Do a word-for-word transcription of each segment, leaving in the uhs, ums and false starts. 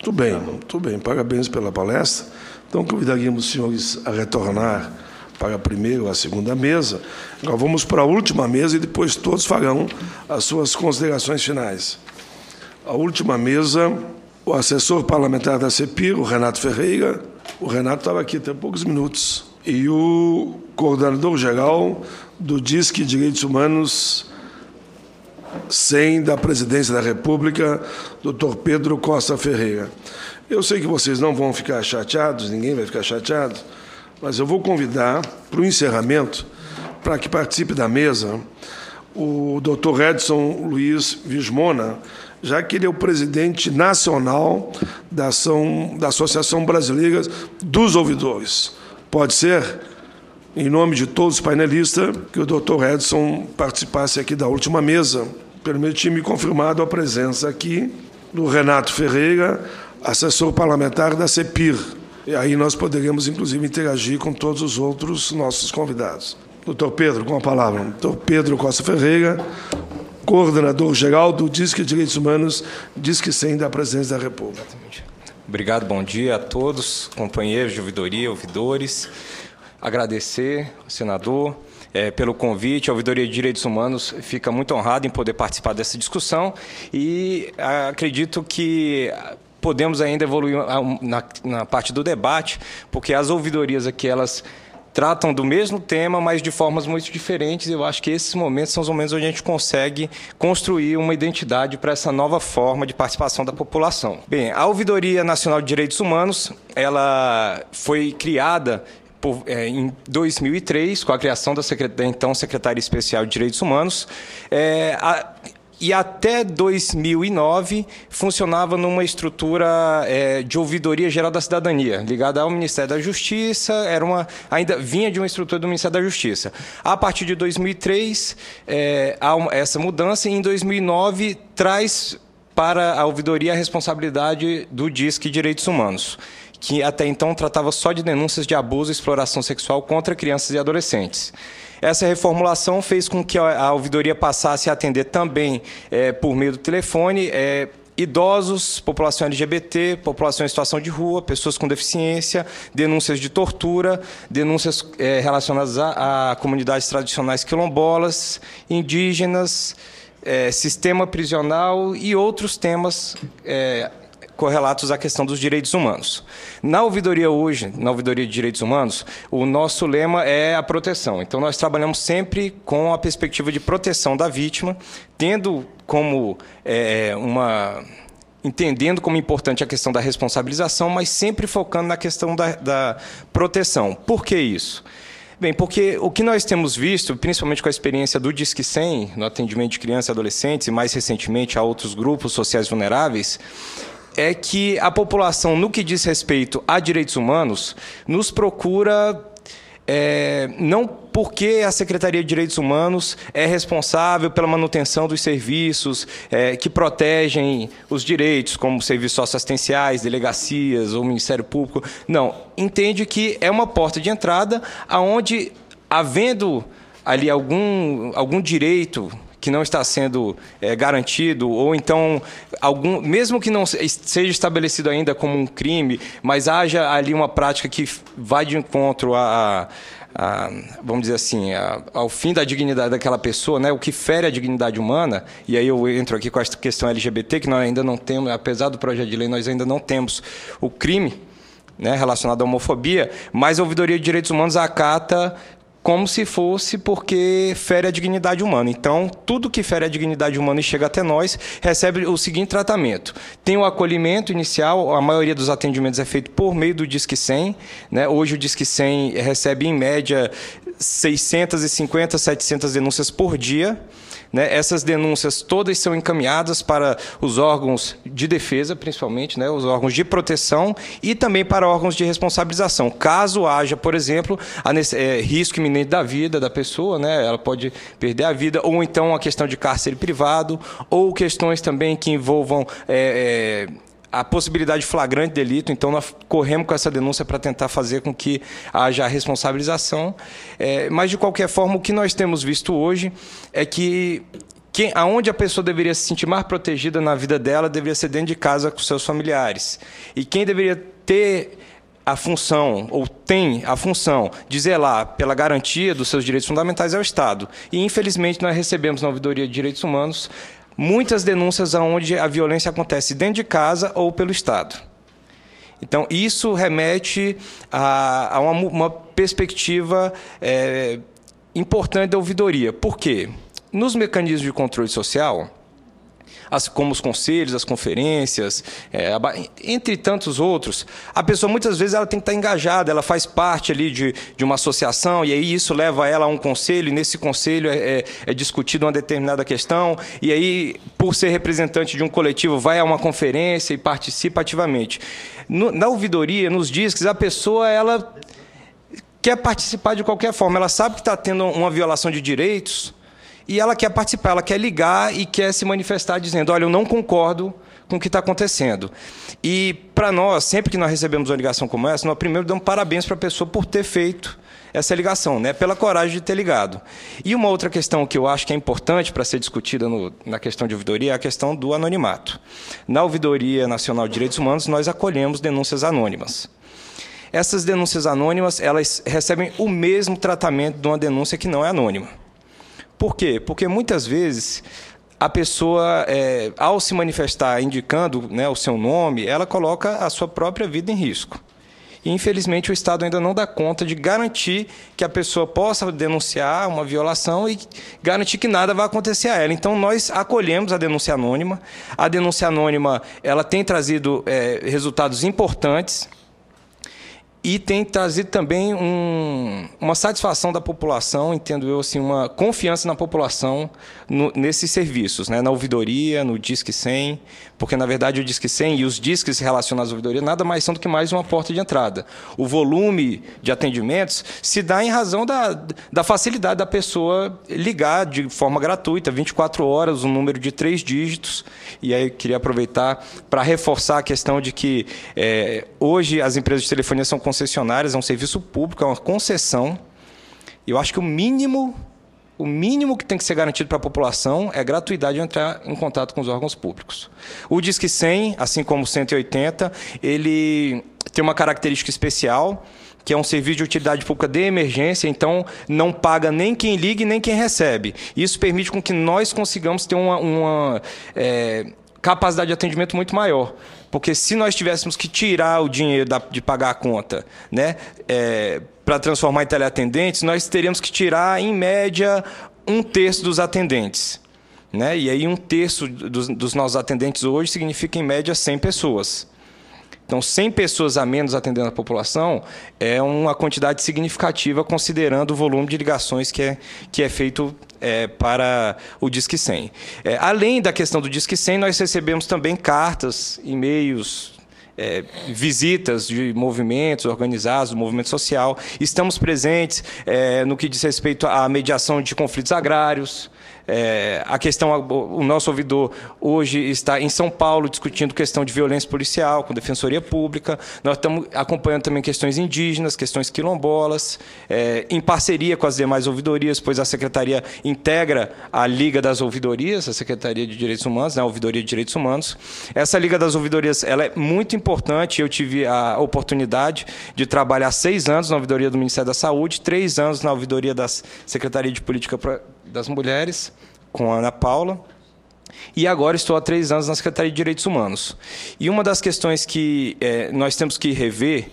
Muito bem, muito bem. Parabéns pela palestra. Então, convidaríamos os senhores a retornar para a primeira ou a segunda mesa. Agora vamos para a última mesa e depois todos farão as suas considerações finais. A última mesa, o assessor parlamentar da CEPIR, o Renato Ferreira. O Renato estava aqui até poucos minutos. E o coordenador-geral do DISC Direitos Humanos cem da Presidência da República, doutor Pedro Costa Ferreira. Eu sei que vocês não vão ficar chateados, ninguém vai ficar chateado, mas eu vou convidar para o encerramento, para que participe da mesa, o doutor Edson Luiz Vismona, já que ele é o presidente nacional da, ação, da Associação Brasileira dos Ouvidores. Pode ser, em nome de todos os painelistas, que o doutor Edson participasse aqui da última mesa. Permiti-me confirmado a presença aqui do Renato Ferreira, assessor parlamentar da CEPIR. E aí nós poderíamos, inclusive, interagir com todos os outros nossos convidados. Doutor Pedro, com a palavra. Doutor Pedro Costa Ferreira, coordenador-geral do DISC Direitos Humanos, DISC cem da Presidência da República. Obrigado, bom dia a todos, companheiros de ouvidoria, ouvidores. Agradecer ao senador é, pelo convite. A Ouvidoria de Direitos Humanos fica muito honrada em poder participar dessa discussão e acredito que podemos ainda evoluir na, na parte do debate, porque as ouvidorias aqui, elas tratam do mesmo tema, mas de formas muito diferentes. Eu acho que esses momentos são os momentos onde a gente consegue construir uma identidade para essa nova forma de participação da população. Bem, a Ouvidoria Nacional de Direitos Humanos, ela foi criada por, é, em dois mil e três, com a criação da, da então Secretaria Especial de Direitos Humanos, é, a, e até dois mil e nove funcionava numa estrutura é, de ouvidoria geral da cidadania, ligada ao Ministério da Justiça, era uma, ainda vinha de uma estrutura do Ministério da Justiça. A partir de dois mil e três, é, há uma, essa mudança, e em dois mil e nove traz para a ouvidoria a responsabilidade do DISC Direitos Humanos, que até então tratava só de denúncias de abuso e exploração sexual contra crianças e adolescentes. Essa reformulação fez com que a ouvidoria passasse a atender também, é, por meio do telefone, é, idosos, população L G B T, população em situação de rua, pessoas com deficiência, denúncias de tortura, denúncias é, relacionadas a, a comunidades tradicionais quilombolas, indígenas, é, sistema prisional e outros temas é, correlatos à questão dos direitos humanos. Na ouvidoria hoje, na ouvidoria de direitos humanos, o nosso lema é a proteção. Então, nós trabalhamos sempre com a perspectiva de proteção da vítima, tendo como é, uma... entendendo como importante a questão da responsabilização, mas sempre focando na questão da, da proteção. Por que isso? Bem, porque o que nós temos visto, principalmente com a experiência do DISC cem, no atendimento de crianças e adolescentes, e mais recentemente a outros grupos sociais vulneráveis, é que a população, no que diz respeito a direitos humanos, nos procura é, não porque a Secretaria de Direitos Humanos é responsável pela manutenção dos serviços é, que protegem os direitos, como serviços socioassistenciais, delegacias ou Ministério Público. Não, entende que é uma porta de entrada aonde, havendo ali algum, algum direito que não está sendo é, garantido, ou então, algum, mesmo que não seja estabelecido ainda como um crime, mas haja ali uma prática que vai de encontro a, a, a vamos dizer assim, a, ao fim da dignidade daquela pessoa, né, o que fere a dignidade humana, e aí eu entro aqui com essa questão L G B T, que nós ainda não temos, apesar do projeto de lei, nós ainda não temos o crime, né, relacionado à homofobia, mas a Ouvidoria de Direitos Humanos acata como se fosse porque fere a dignidade humana. Então, tudo que fere a dignidade humana e chega até nós recebe o seguinte tratamento. Tem o acolhimento inicial, a maioria dos atendimentos é feito por meio do DISC cem. Né? Hoje o DISC cem recebe, em média, seiscentas e cinquenta, setecentas denúncias por dia. Né? Essas denúncias todas são encaminhadas para os órgãos de defesa, principalmente, né? Os órgãos de proteção e também para órgãos de responsabilização. Caso haja, por exemplo, a, é, risco iminente da vida da pessoa, né? Ela pode perder a vida, ou então a questão de cárcere privado, ou questões também que envolvam É, é, a possibilidade de flagrante de delito. Então, nós corremos com essa denúncia para tentar fazer com que haja a responsabilização. É, mas, de qualquer forma, o que nós temos visto hoje é que quem, aonde a pessoa deveria se sentir mais protegida na vida dela deveria ser dentro de casa com seus familiares. E quem deveria ter a função, ou tem a função, de zelar pela garantia dos seus direitos fundamentais é o Estado. E, infelizmente, nós recebemos na Ouvidoria de Direitos Humanos muitas denúncias onde a violência acontece dentro de casa ou pelo Estado. Então, isso remete a, a uma, uma perspectiva é, importante da ouvidoria. Por quê? Nos mecanismos de controle social, as, como os conselhos, as conferências, é, entre tantos outros, a pessoa muitas vezes ela tem que estar engajada, ela faz parte ali de, de uma associação, e aí isso leva ela a um conselho, e nesse conselho é, é, é discutida uma determinada questão, e aí, por ser representante de um coletivo, vai a uma conferência e participa ativamente. No, na ouvidoria, nos disques, a pessoa ela quer participar de qualquer forma, ela sabe que está tendo uma violação de direitos, e ela quer participar, ela quer ligar e quer se manifestar dizendo, olha, eu não concordo com o que está acontecendo. E, para nós, sempre que nós recebemos uma ligação como essa, nós primeiro damos parabéns para a pessoa por ter feito essa ligação, né, pela coragem de ter ligado. E uma outra questão que eu acho que é importante para ser discutida no, na questão de ouvidoria é a questão do anonimato. Na Ouvidoria Nacional de Direitos Humanos, nós acolhemos denúncias anônimas. Essas denúncias anônimas, elas recebem o mesmo tratamento de uma denúncia que não é anônima. Por quê? Porque, muitas vezes, a pessoa, é, ao se manifestar indicando, né, o seu nome, ela coloca a sua própria vida em risco. E, infelizmente, o Estado ainda não dá conta de garantir que a pessoa possa denunciar uma violação e garantir que nada vai acontecer a ela. Então, nós acolhemos a denúncia anônima. A denúncia anônima ela tem trazido é, resultados importantes, e tem trazido também um, uma satisfação da população, entendo eu, assim, uma confiança na população no, nesses serviços, né? Na ouvidoria, no Disque cem, porque, na verdade, o Disque cem e os disques relacionados à ouvidoria nada mais são do que mais uma porta de entrada. O volume de atendimentos se dá em razão da, da facilidade da pessoa ligar de forma gratuita, vinte e quatro horas, um número de três dígitos. E aí eu queria aproveitar para reforçar a questão de que é, hoje as empresas de telefonia são concessionárias, é um serviço público, é uma concessão. Eu acho que o mínimo, o mínimo que tem que ser garantido para a população é a gratuidade de entrar em contato com os órgãos públicos. O Disque cem, assim como o cento e oitenta, ele tem uma característica especial, que é um serviço de utilidade pública de emergência, então não paga nem quem liga e nem quem recebe. Isso permite com que nós consigamos ter uma, uma é, capacidade de atendimento muito maior. Porque se nós tivéssemos que tirar o dinheiro da, de pagar a conta, né, é, para transformar em teleatendentes, nós teríamos que tirar, em média, um terço dos atendentes. Né? E aí um terço dos, dos nossos atendentes hoje significa, em média, cem pessoas. Então, cem pessoas a menos atendendo a população é uma quantidade significativa, considerando o volume de ligações que é, que é feito é, para o Disque cem. É, além da questão do Disque cem, nós recebemos também cartas, e-mails, é, visitas de movimentos organizados, do movimento social. Estamos presentes é, no que diz respeito à mediação de conflitos agrários. É, a questão, o nosso ouvidor hoje está em São Paulo discutindo questão de violência policial com Defensoria Pública. Nós estamos acompanhando também questões indígenas, questões quilombolas, é, em parceria com as demais ouvidorias, pois a Secretaria integra a Liga das Ouvidorias, a Secretaria de Direitos Humanos, né, a Ouvidoria de Direitos Humanos. Essa Liga das Ouvidorias ela é muito importante. Eu tive a oportunidade de trabalhar seis anos na Ouvidoria do Ministério da Saúde, três anos na Ouvidoria da Secretaria de Política das Mulheres, com a Ana Paula, e agora estou há três anos na Secretaria de Direitos Humanos. E uma das questões que é, nós temos que rever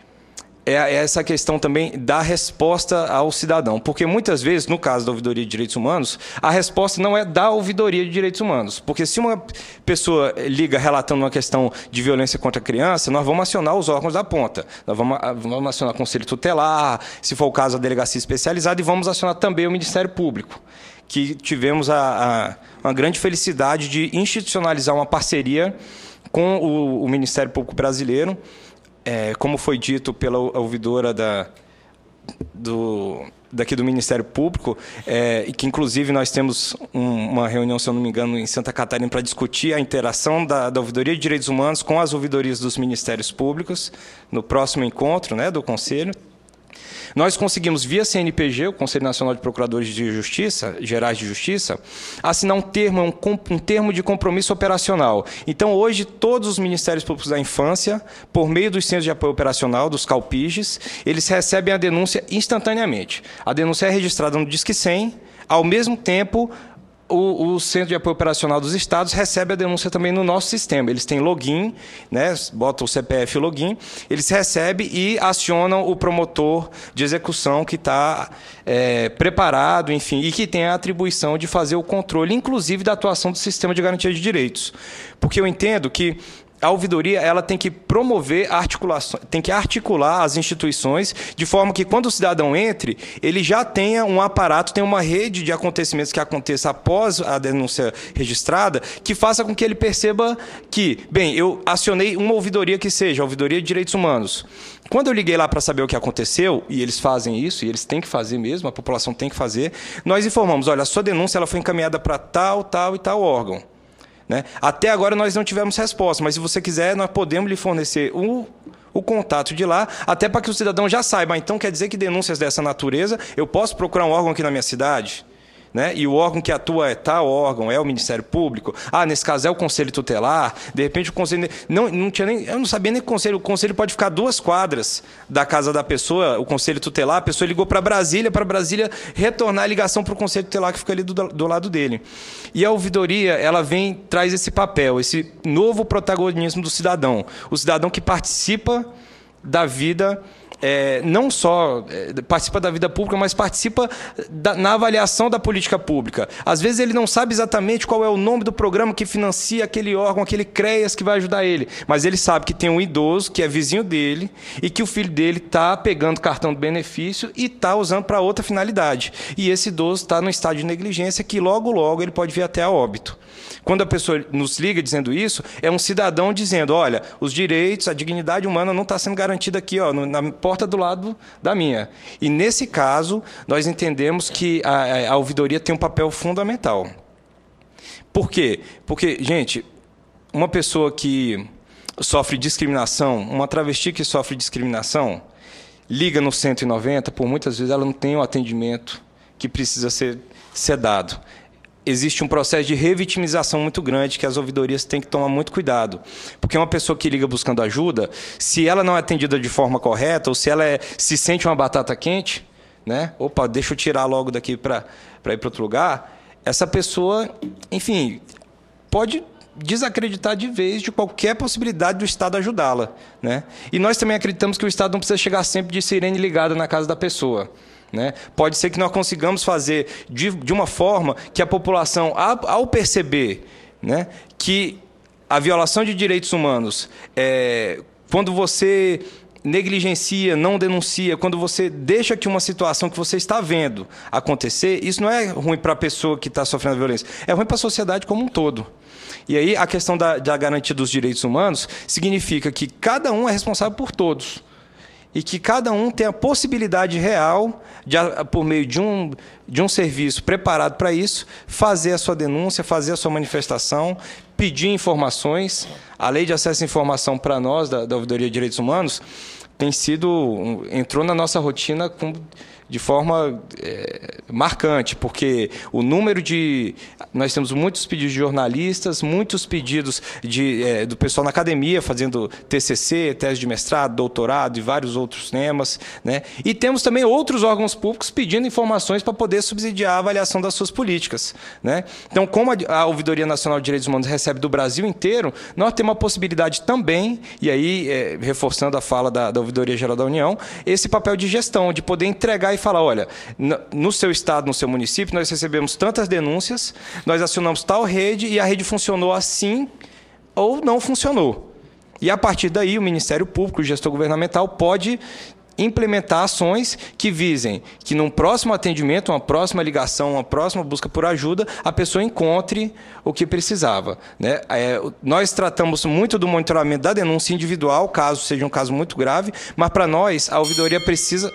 é essa questão também da resposta ao cidadão, porque muitas vezes, no caso da Ouvidoria de Direitos Humanos, a resposta não é da Ouvidoria de Direitos Humanos, porque se uma pessoa liga relatando uma questão de violência contra a criança, nós vamos acionar os órgãos da ponta, nós vamos, vamos acionar o Conselho Tutelar, se for o caso a Delegacia Especializada, e vamos acionar também o Ministério Público, que tivemos a, a, uma grande felicidade de institucionalizar uma parceria com o, o Ministério Público Brasileiro, é, como foi dito pela ouvidora da, do, daqui do Ministério Público, é, e que, inclusive, nós temos um, uma reunião, se eu não me engano, em Santa Catarina para discutir a interação da, da Ouvidoria de Direitos Humanos com as ouvidorias dos Ministérios Públicos, no próximo encontro, né, do Conselho. nós conseguimos, via C N P G, o Conselho Nacional de Procuradores de Justiça, Gerais de Justiça, assinar um termo, um, um termo de compromisso operacional. Então, hoje, todos os Ministérios Públicos da Infância, por meio dos Centros de Apoio Operacional, dos CALPIGES, eles recebem a denúncia instantaneamente. A denúncia é registrada no Disque cem, ao mesmo tempo, O, o Centro de Apoio Operacional dos Estados recebe a denúncia também no nosso sistema. Eles têm login, né, botam o C P F login, eles recebem e acionam o promotor de execução que está é, preparado, enfim, e que tem a atribuição de fazer o controle, inclusive da atuação do sistema de garantia de direitos. Porque eu entendo que a ouvidoria ela tem que promover a articulação, tem que articular as instituições de forma que, quando o cidadão entre, ele já tenha um aparato, tenha uma rede de acontecimentos que aconteça após a denúncia registrada, que faça com que ele perceba que, bem, eu acionei uma ouvidoria que seja, a ouvidoria de direitos humanos. Quando eu liguei lá para saber o que aconteceu, e eles fazem isso, e eles têm que fazer mesmo, a população tem que fazer, nós informamos, olha, a sua denúncia ela foi encaminhada para tal, tal e tal órgão. Né? Até agora nós não tivemos resposta, mas se você quiser, nós podemos lhe fornecer o, o contato de lá, até para que o cidadão já saiba. Então, quer dizer que denúncias dessa natureza, eu posso procurar um órgão aqui na minha cidade? Né? E o órgão que atua é tal órgão, é o Ministério Público. Ah, nesse caso é o Conselho Tutelar. De repente o Conselho... Não, não tinha nem... Eu não sabia nem que o Conselho... O Conselho pode ficar duas quadras da casa da pessoa, o Conselho Tutelar. A pessoa ligou para Brasília, para Brasília retornar a ligação para o Conselho Tutelar, que fica ali do, do lado dele. E a ouvidoria, ela vem, traz esse papel, esse novo protagonismo do cidadão. O cidadão que participa da vida... É, não só é, participa da vida pública, mas participa da, na avaliação da política pública. Às vezes ele não sabe exatamente qual é o nome do programa que financia aquele órgão, aquele CREAS que vai ajudar ele, mas ele sabe que tem um idoso que é vizinho dele e que o filho dele está pegando cartão de benefício e está usando para outra finalidade. E esse idoso está num estado de negligência que logo, logo ele pode vir até a óbito. Quando a pessoa nos liga dizendo isso, é um cidadão dizendo, olha, os direitos, a dignidade humana não está sendo garantida aqui, ó, na porta do lado da minha. E, nesse caso, nós entendemos que a, a ouvidoria tem um papel fundamental. Por quê? Porque, gente, uma pessoa que sofre discriminação, uma travesti que sofre discriminação, liga no cento e noventa, por muitas vezes ela não tem o atendimento que precisa ser, ser dado. Existe um processo de revitimização muito grande que as ouvidorias têm que tomar muito cuidado. Porque uma pessoa que liga buscando ajuda, se ela não é atendida de forma correta, ou se ela é, se sente uma batata quente, né? Opa, deixa eu tirar logo daqui para ir para outro lugar, essa pessoa, enfim, pode desacreditar de vez de qualquer possibilidade do Estado ajudá-la, né? E nós também acreditamos que o Estado não precisa chegar sempre de sirene ligada na casa da pessoa. Né? Pode ser que nós consigamos fazer de, de uma forma que a população, ao, ao perceber, né, que a violação de direitos humanos, é, quando você negligencia, não denuncia, quando você deixa que uma situação que você está vendo acontecer, isso não é ruim para a pessoa que está sofrendo violência, é ruim para a sociedade como um todo. E aí a questão da, da garantia dos direitos humanos significa que cada um é responsável por todos. E que cada um tem a possibilidade real, de, por meio de um, de um serviço preparado para isso, fazer a sua denúncia, fazer a sua manifestação, pedir informações. A Lei de Acesso à Informação para nós, da, da Ouvidoria de Direitos Humanos, tem sido, entrou na nossa rotina com, de forma é, marcante, porque o número de... Nós temos muitos pedidos de jornalistas, muitos pedidos de, é, do pessoal na academia, fazendo T C C, tese de mestrado, doutorado e vários outros temas, né? E temos também outros órgãos públicos pedindo informações para poder subsidiar a avaliação das suas políticas, né? Então, como a, a Ouvidoria Nacional de Direitos Humanos recebe do Brasil inteiro, nós temos a possibilidade também, e aí, é, reforçando a fala da, da Ouvidoria Geral da União, esse papel de gestão, de poder entregar e falar, olha, no seu estado, no seu município, nós recebemos tantas denúncias, nós acionamos tal rede e a rede funcionou assim ou não funcionou. E, a partir daí, o Ministério Público, o gestor governamental, pode implementar ações que visem que, num próximo atendimento, uma próxima ligação, uma próxima busca por ajuda, a pessoa encontre o que precisava, né? É, nós tratamos muito do monitoramento da denúncia individual, caso seja um caso muito grave, mas, para nós, a ouvidoria precisa...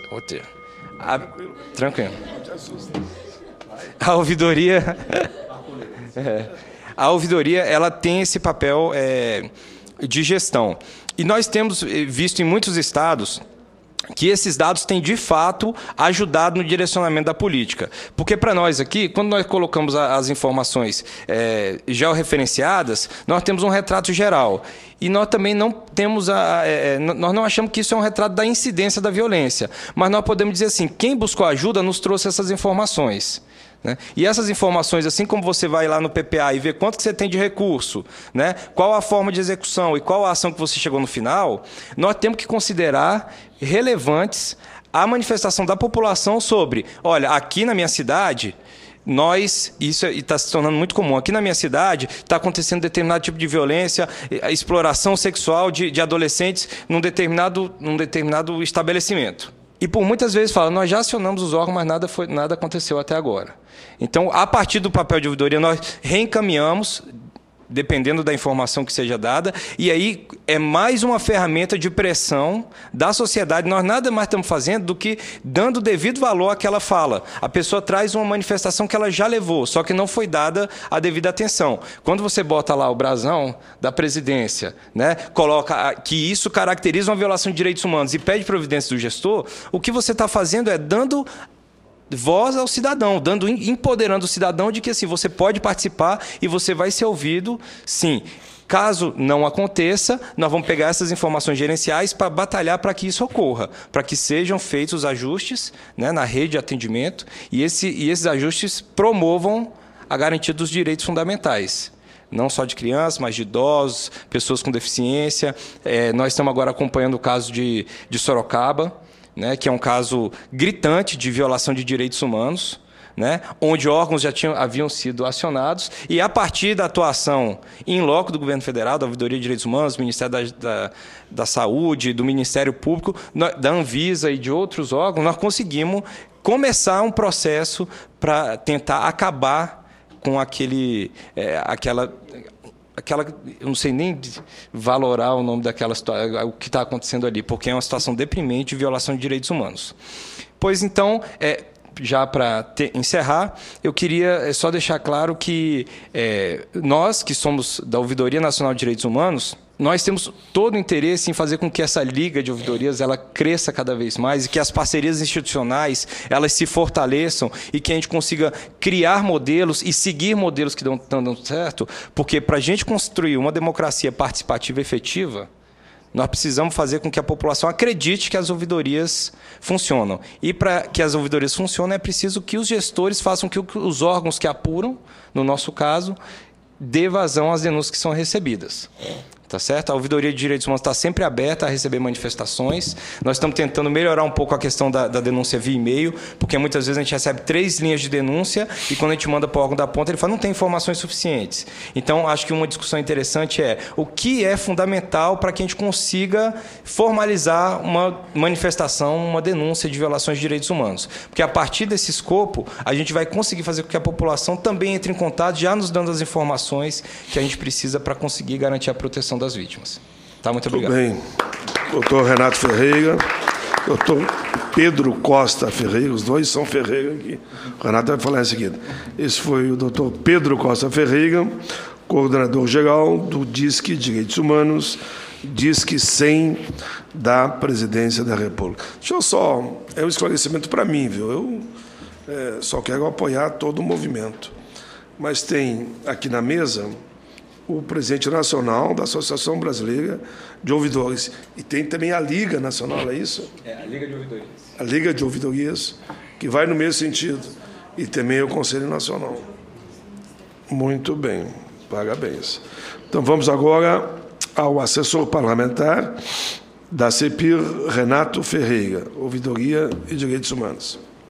A... Tranquilo. A ouvidoria... é. A ouvidoria ela tem esse papel é, de gestão. E nós temos visto em muitos estados que esses dados têm, de fato, ajudado no direcionamento da política. Porque, para nós aqui, quando nós colocamos as informações é, georreferenciadas, nós temos um retrato geral. E nós também não temos a, é, nós não achamos que isso é um retrato da incidência da violência. Mas nós podemos dizer assim, quem buscou ajuda nos trouxe essas informações. Né? E essas informações, assim como você vai lá no P P A e vê quanto que você tem de recurso, né? Qual a forma de execução e qual a ação que você chegou no final, nós temos que considerar relevantes a manifestação da população sobre, olha, aqui na minha cidade, nós, isso está se tornando muito comum, aqui na minha cidade está acontecendo determinado tipo de violência, a exploração sexual de, de adolescentes num determinado, num determinado estabelecimento. E por muitas vezes fala, nós já acionamos os órgãos, mas nada, foi, nada aconteceu até agora. Então, a partir do papel de ouvidoria, nós reencaminhamos, dependendo da informação que seja dada, e aí é mais uma ferramenta de pressão da sociedade. Nós nada mais estamos fazendo do que dando devido valor àquela fala. A pessoa traz uma manifestação que ela já levou, só que não foi dada a devida atenção. Quando você bota lá o brasão da presidência, né, coloca que isso caracteriza uma violação de direitos humanos e pede providência do gestor, o que você está fazendo é dando voz ao cidadão, dando, empoderando o cidadão de que assim, você pode participar e você vai ser ouvido, sim. Caso não aconteça, nós vamos pegar essas informações gerenciais para batalhar para que isso ocorra, para que sejam feitos os ajustes, né, na rede de atendimento e, esse, e esses ajustes promovam a garantia dos direitos fundamentais. Não só de crianças, mas de idosos, pessoas com deficiência. É, nós estamos agora acompanhando o caso de, de Sorocaba, né, que é um caso gritante de violação de direitos humanos, né, onde órgãos já tinham, haviam sido acionados, e a partir da atuação em loco do governo federal, da Ouvidoria de Direitos Humanos, do Ministério da, da, da Saúde, do Ministério Público, da Anvisa e de outros órgãos, nós conseguimos começar um processo para tentar acabar com aquele, é, aquela... Aquela, eu não sei nem valorar o nome daquela situação, o que está acontecendo ali, porque é uma situação deprimente de violação de direitos humanos. Pois então, é, já para encerrar, eu queria só deixar claro que é, nós, que somos da Ouvidoria Nacional de Direitos Humanos, nós temos todo o interesse em fazer com que essa liga de ouvidorias ela cresça cada vez mais e que as parcerias institucionais elas se fortaleçam e que a gente consiga criar modelos e seguir modelos que estão dando certo, porque para a gente construir uma democracia participativa e efetiva, nós precisamos fazer com que a população acredite que as ouvidorias funcionam. E para que as ouvidorias funcionem, é preciso que os gestores façam que os órgãos que apuram, no nosso caso, dê vazão às denúncias que são recebidas. Tá certo? A Ouvidoria de Direitos Humanos está sempre aberta a receber manifestações. Nós estamos tentando melhorar um pouco a questão da, da denúncia via e-mail, porque muitas vezes a gente recebe três linhas de denúncia e quando a gente manda para o órgão da ponta, ele fala não tem informações suficientes. Então, acho que uma discussão interessante é o que é fundamental para que a gente consiga formalizar uma manifestação, uma denúncia de violações de direitos humanos. Porque a partir desse escopo, a gente vai conseguir fazer com que a população também entre em contato, já nos dando as informações que a gente precisa para conseguir garantir a proteção das vítimas. Tá, muito obrigado. Tudo bem. Doutor Renato Ferreira, doutor Pedro Costa Ferreira, os dois são Ferreira aqui. O Renato vai falar em seguida. Esse foi o doutor Pedro Costa Ferreira, coordenador-geral do DISC Direitos Humanos, DISC cem da Presidência da República. Deixa eu só... É um esclarecimento para mim, viu? Eu é, só quero apoiar todo o movimento. Mas tem aqui na mesa o presidente nacional da Associação Brasileira de Ouvidores. E tem também a Liga Nacional, é isso? É, a Liga de Ouvidorias. A Liga de Ouvidorias, que vai no mesmo sentido. E também o Conselho Nacional. Muito bem, parabéns. Então, vamos agora ao assessor parlamentar da CEPIR, Renato Ferreira, Ouvidoria e Direitos Humanos.